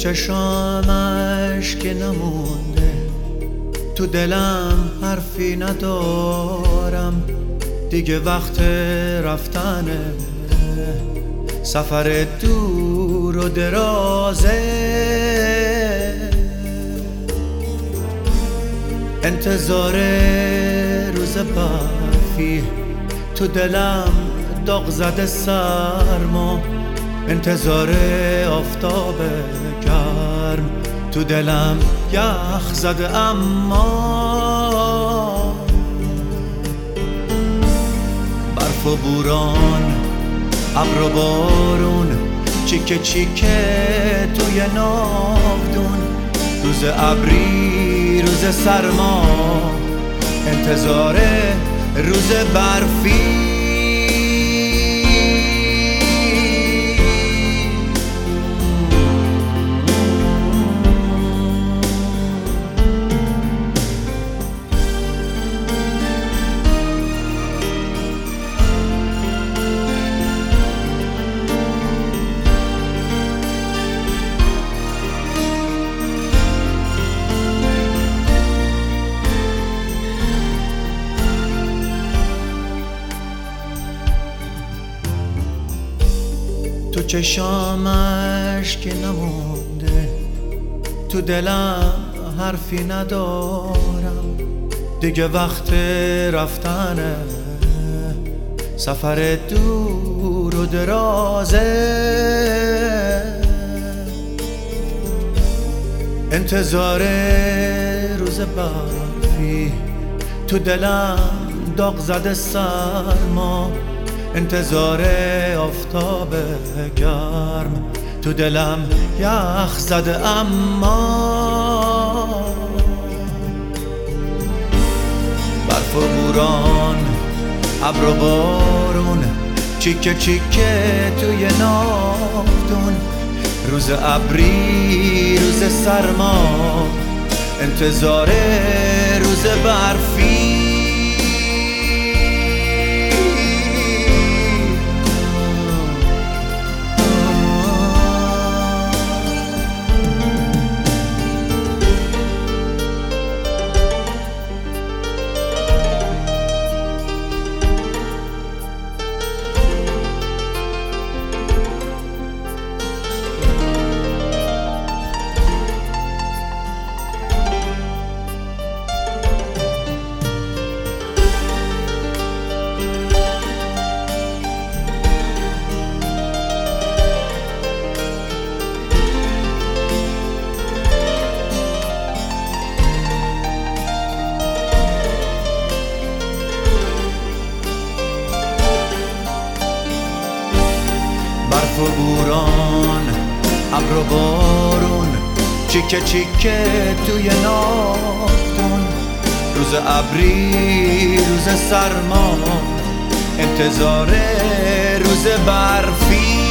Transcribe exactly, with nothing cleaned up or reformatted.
چشامش که نمونده، تو دلم حرفی ندارم، دیگه وقت رفتنه، سفر دور و درازه، انتظار روز برفی، تو دلم داغ زده سرما، انتظار آفتاب گرم، تو دلم یخ زده اما برف و بوران، ابر و بارون، چیکه چیکه توی ناودون، روز ابری روز سرما، انتظار روز برفی. تو چشامش که نمونده، تو دلم حرفی ندارم، دیگه وقت رفتنه، سفر دور و درازه، انتظار روز برفی، تو دلم داغ زده سرما، انتظار آفتاب گرم، تو دلم یخ زده اما برف و بوران، ابر و بارون، چیکه چیکه توی ناودون، روز ابری روز سرما، انتظار روز برفی. برف و بوران، ابر و بارون، چیکه چیکه توی ناودون، روز ابری روز سرما، انتظار روز برفی.